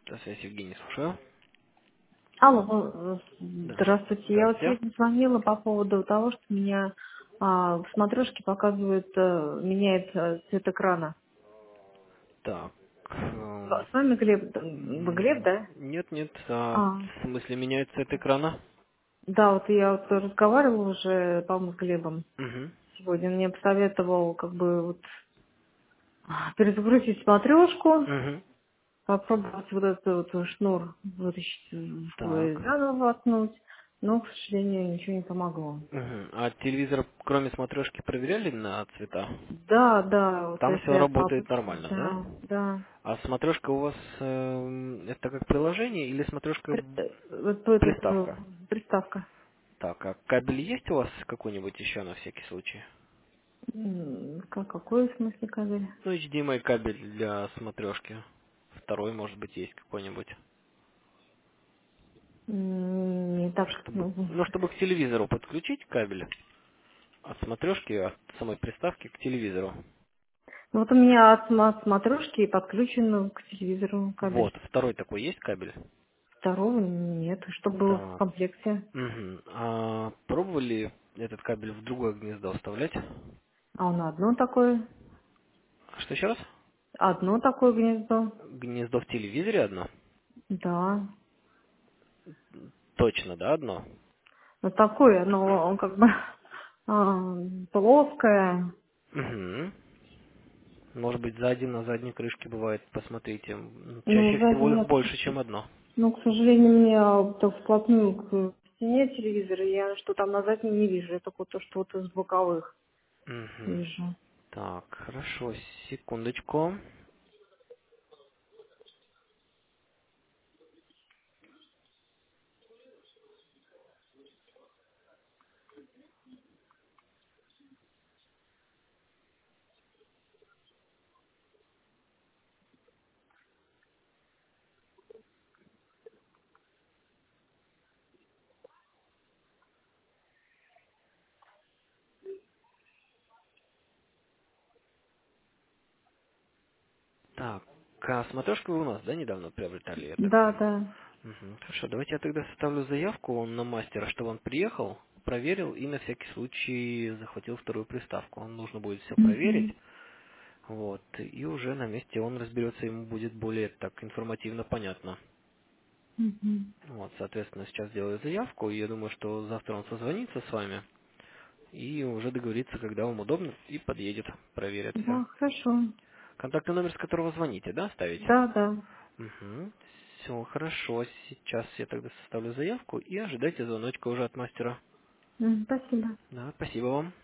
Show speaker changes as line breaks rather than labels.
Да, связь Евгений, слушаю.
Алло,
Да.
здравствуйте. Я вот
Здравствуйте.
сегодня звонила по поводу того, что у меня в смотрешке показывает, меняет цвет экрана.
Так.
С вами Глеб, вы Глеб, да?
Нет, нет,
А,
в смысле меняется от экрана?
да, вот я вот разговаривала уже, по-моему, с Глебом
Угу.
сегодня. Он мне посоветовал как бы вот перезагрузить смотрешку,
Угу.
попробовать вот этот вот шнур вытащить,
Так.
заново воткнуть, но, к сожалению, ничего не помогло.
Угу. А телевизор, кроме смотрешки, проверяли на цвета?
Да, да, вот
Там все
если от
работает
папочки,
нормально, да?
да, да.
А смотрешка у вас это как приложение или смотрешка
Вот этот,
приставка?
приставка.
Так, а кабель есть у вас какой-нибудь еще на всякий случай?
Какой в смысле кабель?
Ну, HDMI кабель для смотрешки. Второй, может быть, есть какой-нибудь.
Не так,
Чтобы, ну, чтобы к телевизору подключить кабель от смотрешки, от самой приставки к телевизору.
ну, вот у меня от смотрешки подключен к телевизору кабель.
Вот, второй такой есть кабель?
Второго нет, что было в
Так.
комплекте.
Мгм. А пробовали этот кабель в другое гнездо вставлять?
А он
Что еще раз?
одно такое гнездо.
Гнездо в телевизоре одно?
Да.
Точно, да, одно?
Вот такое, но он как бы плоское.
Угу. Может быть, сзади на задней крышке бывает, посмотрите.
Ну,
Чаще
сзади
всего их
нет.
больше, чем одно.
Ну, к сожалению, мне так вплотную к стене телевизора, я что там на заднем не вижу. Я только то, что вот из боковых
Угу.
вижу.
Так, хорошо, секундочку. Так, а смотрешку вы у нас, да, недавно приобретали, я так
Да,
понял?
да.
Мгм. Хорошо, давайте я тогда составлю заявку на мастера, чтобы он приехал, проверил и на всякий случай захватил вторую приставку. Он нужно будет все проверить,
Мгм.
вот, и уже на месте он разберется, ему будет более так информативно понятно.
Мгм.
Вот, соответственно, сейчас делаю заявку, и я думаю, что завтра он созвонится с вами и уже договорится, когда вам удобно, и подъедет, проверит все.
Да, хорошо.
Контактный номер, с которого звоните, да, ставить?
Да, да.
Угу. Все, хорошо. Сейчас я тогда составлю заявку и ожидайте звоночка уже от мастера.
Спасибо.
Да, спасибо вам.